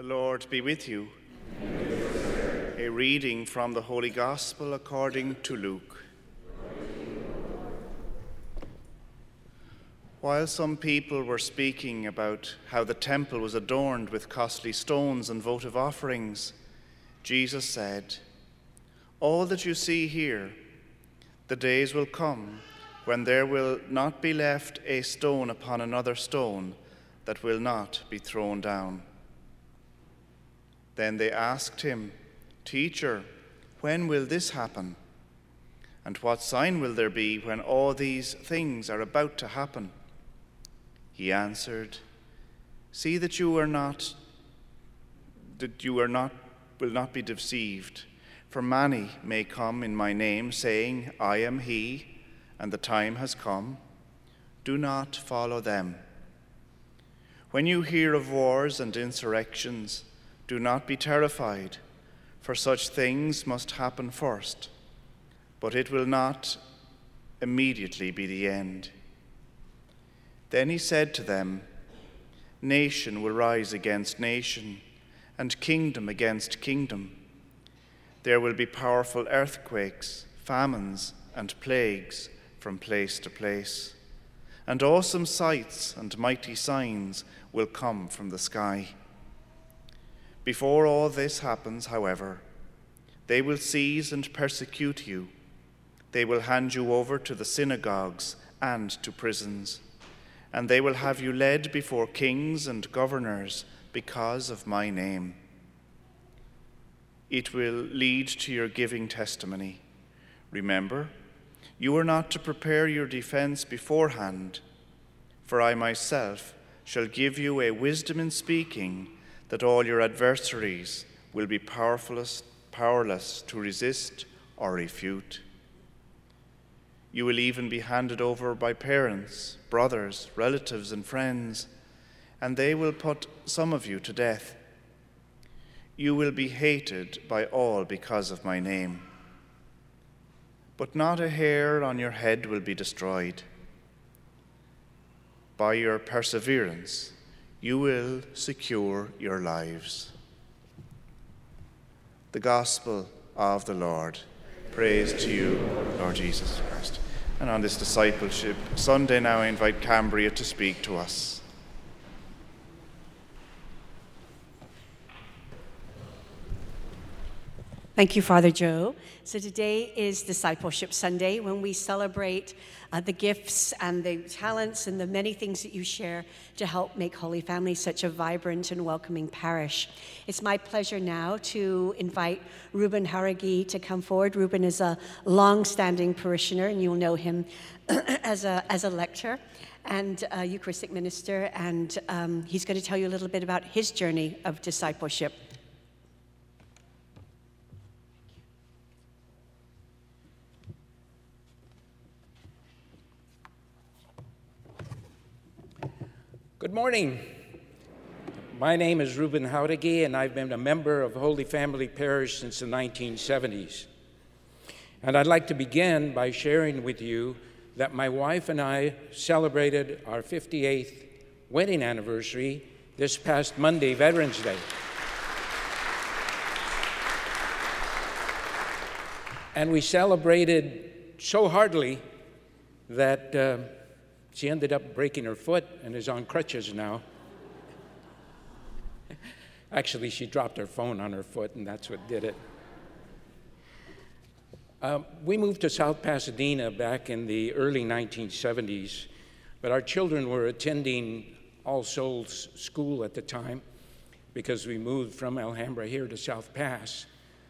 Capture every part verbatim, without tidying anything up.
The Lord be with you. A reading from the Holy Gospel according to Luke. While some people were speaking about how the temple was adorned with costly stones and votive offerings, Jesus said, "All that you see here, the days will come when there will not be left a stone upon another stone that will not be thrown down." Then they asked him, "Teacher, when will this happen? And what sign will there be when all these things are about to happen?" He answered, "See that you are not that you are not will not be deceived, for many may come in my name, saying, 'I am he,' and the time has come. Do not follow them. When you hear of wars and insurrections, do not be terrified, for such things must happen first, but it will not immediately be the end." Then he said to them, "Nation will rise against nation, and kingdom against kingdom. There will be powerful earthquakes, famines, and plagues from place to place, and awesome sights and mighty signs will come from the sky. Before all this happens, however, they will seize and persecute you. They will hand you over to the synagogues and to prisons, and they will have you led before kings and governors because of my name. It will lead to your giving testimony. Remember, you are not to prepare your defense beforehand, for I myself shall give you a wisdom in speaking that all your adversaries will be powerless, powerless to resist or refute. You will even be handed over by parents, brothers, relatives, and friends, and they will put some of you to death. You will be hated by all because of my name. But not a hair on your head will be destroyed. By your perseverance, you will secure your lives." The Gospel of the Lord. Praise to you, Lord Jesus Christ. And on this Discipleship Sunday now, I invite Cambria to speak to us. Thank you, Father Joe. So today is Discipleship Sunday, when we celebrate uh, the gifts and the talents and the many things that you share to help make Holy Family such a vibrant and welcoming parish. It's my pleasure now to invite Ruben Jauregui to come forward. Ruben is a long-standing parishioner, and you'll know him as a as a lector and a Eucharistic minister, and um, he's going to tell you a little bit about his journey of discipleship. Good morning. My name is Ruben Jauregui, and I've been a member of Holy Family Parish since the nineteen seventies. And I'd like to begin by sharing with you that my wife and I celebrated our fifty-eighth wedding anniversary this past Monday, Veterans Day. And we celebrated so heartily that uh, she ended up breaking her foot and is on crutches now. Actually, she dropped her phone on her foot, and that's what did it. Um, we moved to South Pasadena back in the early nineteen seventies, but our children were attending All Souls School at the time because we moved from Alhambra here to South Pass.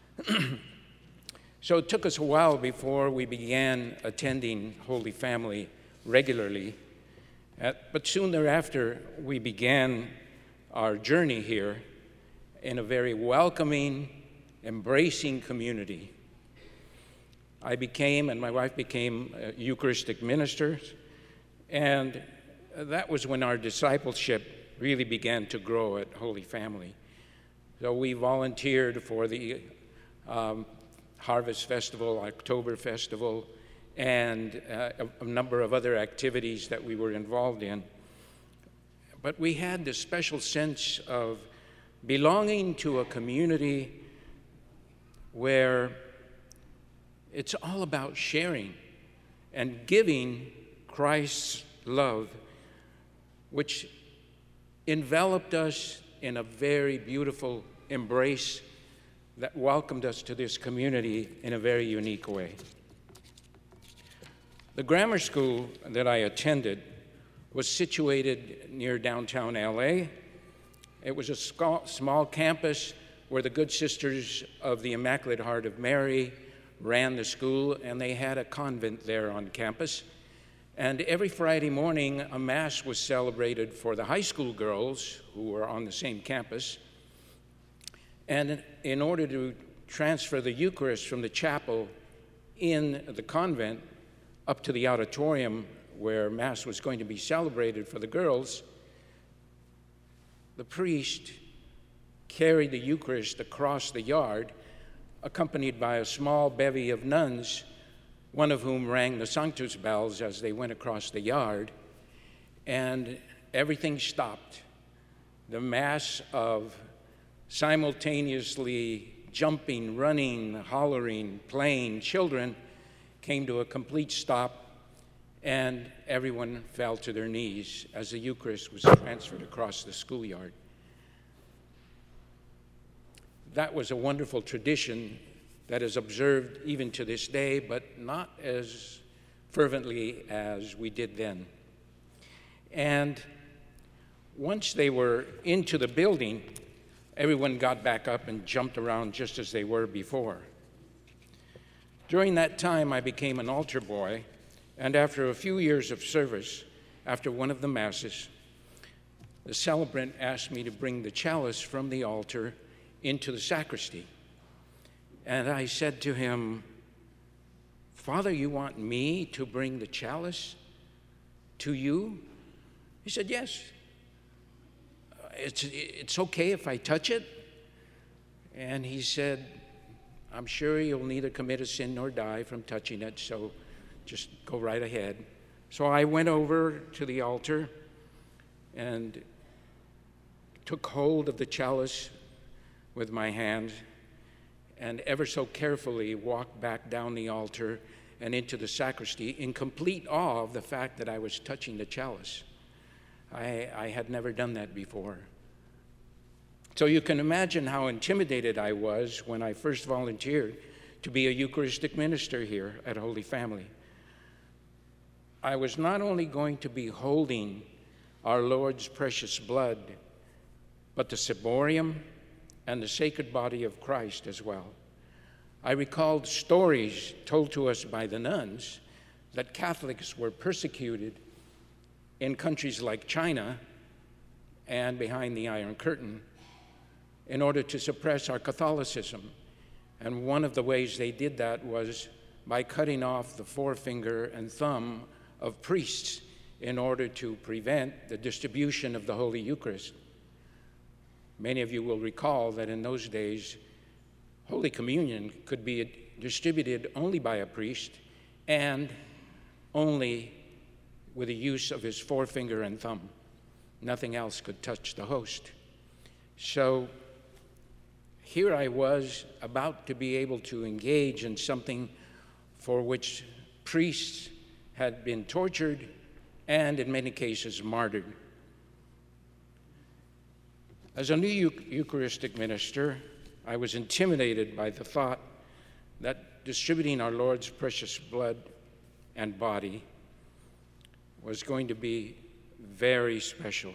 So it took us a while before we began attending Holy Family regularly, uh, but soon thereafter we began our journey here in a very welcoming, embracing community. I became, and my wife became, uh, Eucharistic ministers, and that was when our discipleship really began to grow at Holy Family. So we volunteered for the um, Harvest Festival, October Festival, and uh, a, a number of other activities that we were involved in. But we had this special sense of belonging to a community where it's all about sharing and giving Christ's love, which enveloped us in a very beautiful embrace that welcomed us to this community in a very unique way. The grammar school that I attended was situated near downtown L A. It was a small campus where the Good Sisters of the Immaculate Heart of Mary ran the school, and they had a convent there on campus. And every Friday morning, a Mass was celebrated for the high school girls who were on the same campus. And in order to transfer the Eucharist from the chapel in the convent up to the auditorium where Mass was going to be celebrated for the girls, the priest carried the Eucharist across the yard, accompanied by a small bevy of nuns, one of whom rang the Sanctus bells as they went across the yard, and everything stopped. The mass of simultaneously jumping, running, hollering, playing children came to a complete stop, and everyone fell to their knees as the Eucharist was transferred across the schoolyard. That was a wonderful tradition that is observed even to this day, but not as fervently as we did then. And once they were into the building, everyone got back up and jumped around just as they were before. During that time, I became an altar boy, and after a few years of service, after one of the Masses, the celebrant asked me to bring the chalice from the altar into the sacristy. And I said to him, "Father, you want me to bring the chalice to you?" He said, "Yes. It's, it's okay if I touch it." And he said, "I'm sure you'll neither commit a sin nor die from touching it, so just go right ahead." So I went over to the altar and took hold of the chalice with my hand, and ever so carefully walked back down the altar and into the sacristy in complete awe of the fact that I was touching the chalice. I, I had never done that before. So you can imagine how intimidated I was when I first volunteered to be a Eucharistic minister here at Holy Family. I was not only going to be holding our Lord's precious blood, but the ciborium and the sacred body of Christ as well. I recalled stories told to us by the nuns that Catholics were persecuted in countries like China and behind the Iron Curtain in order to suppress our Catholicism. And one of the ways they did that was by cutting off the forefinger and thumb of priests in order to prevent the distribution of the Holy Eucharist. Many of you will recall that in those days, Holy Communion could be distributed only by a priest and only with the use of his forefinger and thumb. Nothing else could touch the host. So here I was about to be able to engage in something for which priests had been tortured and in many cases martyred. As a new Eucharistic minister, I was intimidated by the thought that distributing our Lord's precious blood and body was going to be very special.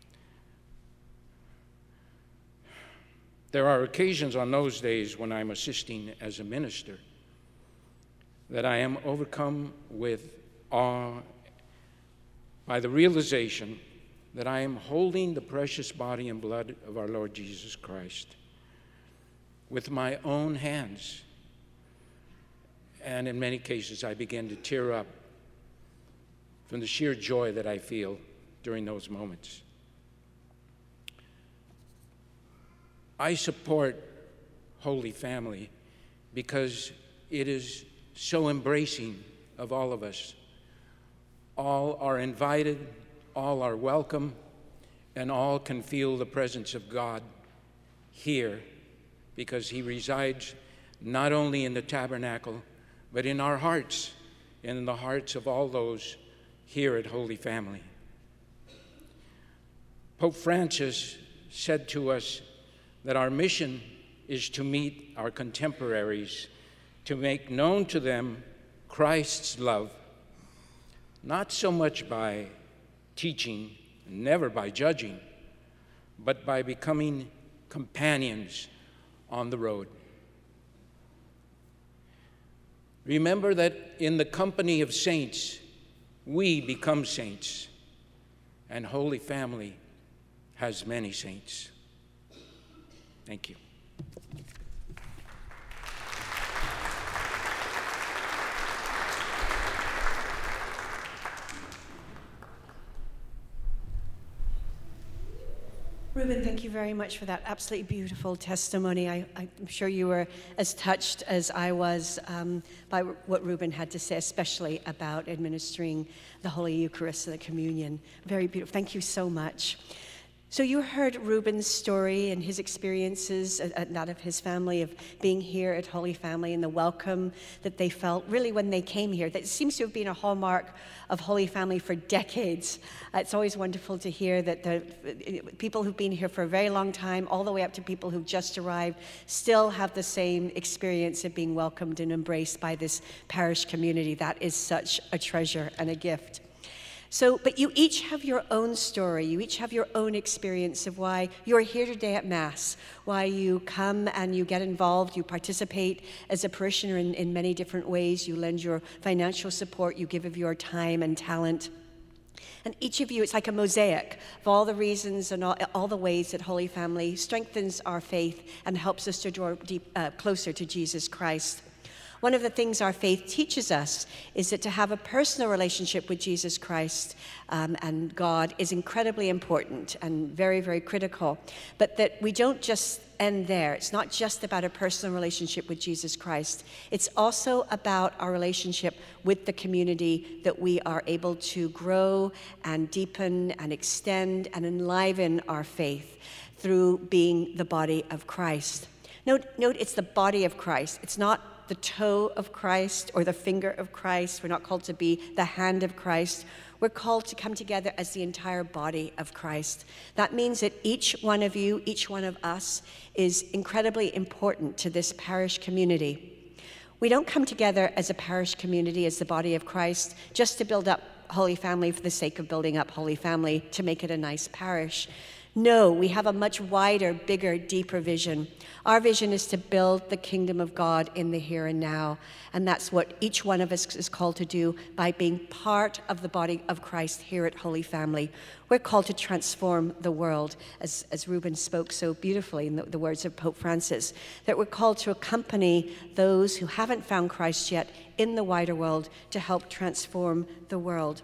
There are occasions on those days when I'm assisting as a minister that I am overcome with awe by the realization that I am holding the precious body and blood of our Lord Jesus Christ with my own hands. And in many cases, I begin to tear up from the sheer joy that I feel during those moments. I support Holy Family because it is so embracing of all of us. All are invited, all are welcome, and all can feel the presence of God here because he resides not only in the tabernacle, but in our hearts, and in the hearts of all those here at Holy Family. Pope Francis said to us that our mission is to meet our contemporaries, to make known to them Christ's love, not so much by teaching, never by judging, but by becoming companions on the road. Remember that in the company of saints, we become saints, and Holy Family has many saints. Thank you. Ruben, thank you very much for that absolutely beautiful testimony. I, I'm sure you were as touched as I was um, by what Ruben had to say, especially about administering the Holy Eucharist and the communion. Very beautiful. Thank you so much. So you heard Ruben's story and his experiences, uh, that of his family, of being here at Holy Family and the welcome that they felt really when they came here. That seems to have been a hallmark of Holy Family for decades. Uh, it's always wonderful to hear that the uh, people who've been here for a very long time, all the way up to people who've just arrived, still have the same experience of being welcomed and embraced by this parish community. That is such a treasure and a gift. So, but you each have your own story. You each have your own experience of why you're here today at Mass, why you come and you get involved, you participate as a parishioner in, in many different ways. You lend your financial support, you give of your time and talent. And each of you, it's like a mosaic of all the reasons and all, all the ways that Holy Family strengthens our faith and helps us to draw deep, uh, closer to Jesus Christ. One of the things our faith teaches us is that to have a personal relationship with Jesus Christ um, and God is incredibly important and very, very critical, but that we don't just end there. It's not just about a personal relationship with Jesus Christ. It's also about our relationship with the community, that we are able to grow and deepen and extend and enliven our faith through being the body of Christ. Note, note it's the body of Christ. It's not the toe of Christ or the finger of Christ. We're not called to be the hand of Christ. We're called to come together as the entire body of Christ. That means that each one of you, each one of us, is incredibly important to this parish community. We don't come together as a parish community, as the body of Christ, just to build up Holy Family for the sake of building up Holy Family to make it a nice parish. No, we have a much wider, bigger, deeper vision. Our vision is to build the kingdom of God in the here and now. And that's what each one of us is called to do by being part of the body of Christ here at Holy Family. We're called to transform the world, as, as Ruben spoke so beautifully in the, the words of Pope Francis, that we're called to accompany those who haven't found Christ yet in the wider world to help transform the world.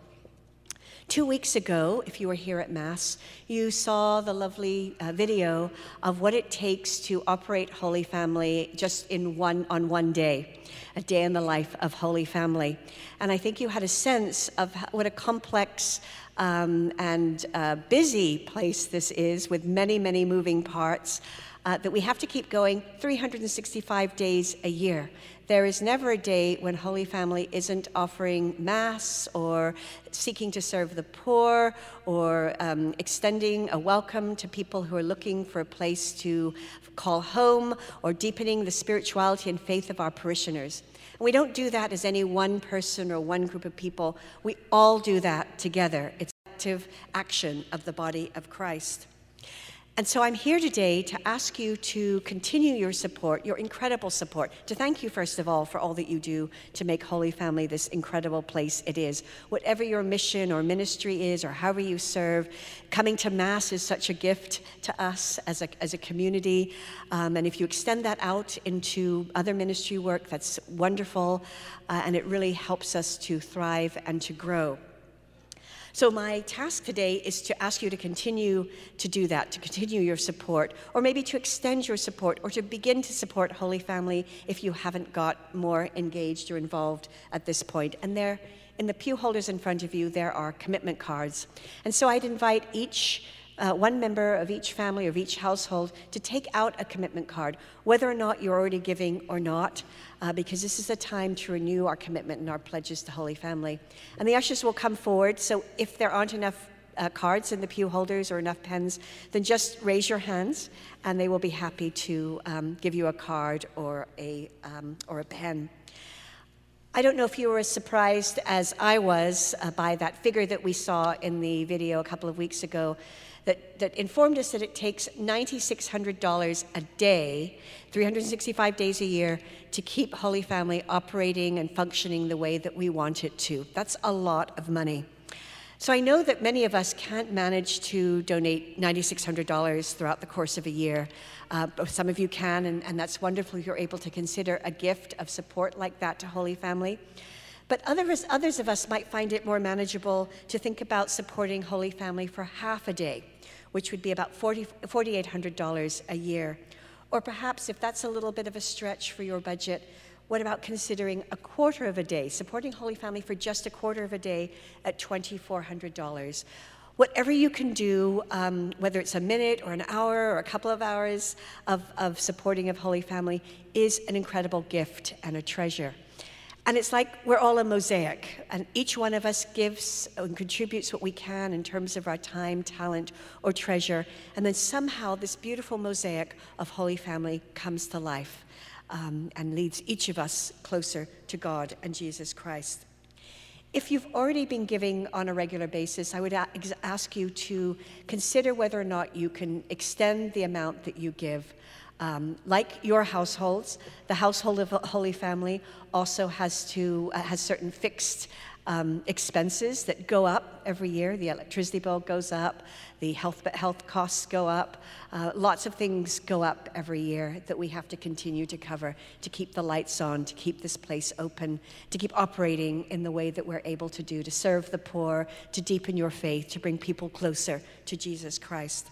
Two weeks ago, if you were here at Mass, you saw the lovely uh, video of what it takes to operate Holy Family just in one on one day, a day in the life of Holy Family. And I think you had a sense of what a complex um, and uh, busy place this is, with many, many moving parts, uh, that we have to keep going three hundred sixty-five days a year. There is never a day when Holy Family isn't offering Mass or seeking to serve the poor or um, extending a welcome to people who are looking for a place to call home, or deepening the spirituality and faith of our parishioners. And we don't do that as any one person or one group of people. We all do that together. It's active action of the body of Christ. And so I'm here today to ask you to continue your support, your incredible support, to thank you, first of all, for all that you do to make Holy Family this incredible place it is. Whatever your mission or ministry is, or however you serve, coming to Mass is such a gift to us as a, as a community. Um, and if you extend that out into other ministry work, that's wonderful. Uh, and it really helps us to thrive and to grow. So my task today is to ask you to continue to do that, to continue your support, or maybe to extend your support, or to begin to support Holy Family if you haven't got more engaged or involved at this point. And there, in the pew holders in front of you, there are commitment cards. And so I'd invite each uh, one member of each family, of each household, to take out a commitment card, whether or not you're already giving or not, uh, because this is a time to renew our commitment and our pledges to Holy Family. And the ushers will come forward, so if there aren't enough uh, cards in the pew holders or enough pens, then just raise your hands, and they will be happy to um, give you a card or a, um, or a pen. I don't know if you were as surprised as I was uh, by that figure that we saw in the video a couple of weeks ago that, that informed us that it takes nine thousand six hundred dollars a day, three hundred sixty-five days a year, to keep Holy Family operating and functioning the way that we want it to. That's a lot of money. So I know that many of us can't manage to donate nine thousand six hundred dollars throughout the course of a year. Uh, but some of you can, and, and that's wonderful if you're able to consider a gift of support like that to Holy Family. But others, others of us might find it more manageable to think about supporting Holy Family for half a day, which would be about four thousand eight hundred dollars a year. Or perhaps if that's a little bit of a stretch for your budget, what about considering a quarter of a day, supporting Holy Family for just a quarter of a day at two thousand four hundred dollars? Whatever you can do, um, whether it's a minute or an hour or a couple of hours of, of supporting of Holy Family, is an incredible gift and a treasure. And it's like we're all a mosaic, and each one of us gives and contributes what we can in terms of our time, talent, or treasure, and then somehow this beautiful mosaic of Holy Family comes to life um, and leads each of us closer to God and Jesus Christ. If you've already been giving on a regular basis, I would ask you to consider whether or not you can extend the amount that you give. Um, like your households, the household of Holy Family also has to uh, has certain fixed um, expenses that go up every year. The electricity bill goes up, the health health costs go up. Uh, lots of things go up every year that we have to continue to cover to keep the lights on, to keep this place open, to keep operating in the way that we're able to do, to serve the poor, to deepen your faith, to bring people closer to Jesus Christ.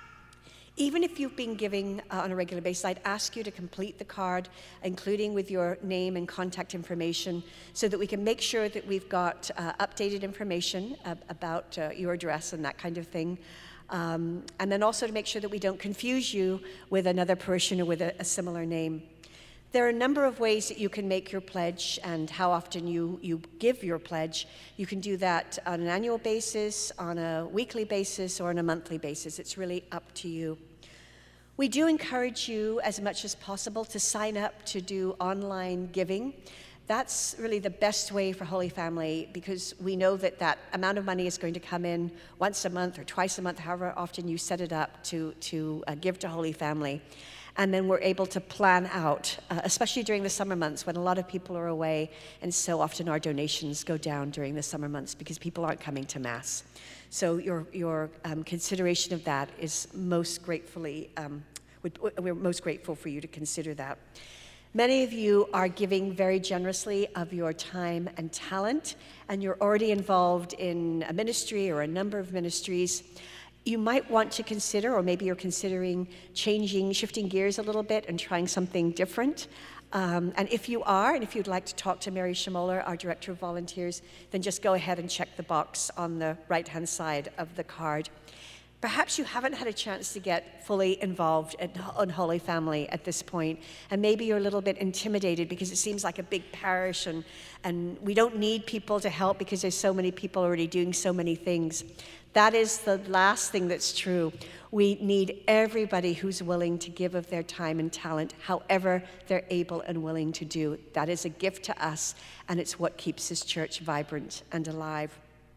Even if you've been giving uh, on a regular basis, I'd ask you to complete the card, including with your name and contact information, so that we can make sure that we've got uh, updated information uh, about uh, your address and that kind of thing. Um, and then also to make sure that we don't confuse you with another parishioner with a, a similar name. There are a number of ways that you can make your pledge and how often you, you give your pledge. You can do that on an annual basis, on a weekly basis, or on a monthly basis. It's really up to you. We do encourage you as much as possible to sign up to do online giving. That's really the best way for Holy Family, because we know that that amount of money is going to come in once a month or twice a month, however often you set it up to, to uh, give to Holy Family. And then we're able to plan out, uh, especially during the summer months when a lot of people are away, and so often our donations go down during the summer months because people aren't coming to Mass. So your, your um, consideration of that is most gratefully, um, we're most grateful for you to consider that. Many of you are giving very generously of your time and talent, and you're already involved in a ministry or a number of ministries. You might want to consider, or maybe you're considering changing, shifting gears a little bit and trying something different. Um, and if you are, and if you'd like to talk to Mary Schmoller, our Director of Volunteers, then just go ahead and check the box on the right-hand side of the card. Perhaps you haven't had a chance to get fully involved in Holy Family at this point, and maybe you're a little bit intimidated because it seems like a big parish, and, and we don't need people to help because there's so many people already doing so many things. That is the last thing that's true. We need everybody who's willing to give of their time and talent, however they're able and willing to do. That is a gift to us, and it's what keeps this church vibrant and alive.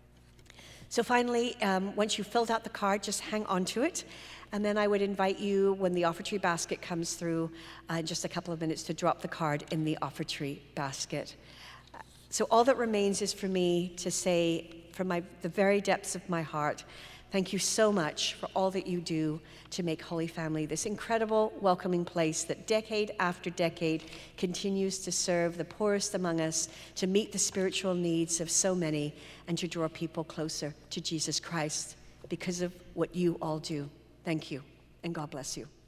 So finally, um, once you've filled out the card, just hang on to it. And then I would invite you, when the offertory basket comes through, uh, in just a couple of minutes, to drop the card in the offertory basket. So all that remains is for me to say, from my, the very depths of my heart, thank you so much for all that you do to make Holy Family this incredible, welcoming place that decade after decade continues to serve the poorest among us, to meet the spiritual needs of so many, and to draw people closer to Jesus Christ because of what you all do. Thank you, and God bless you.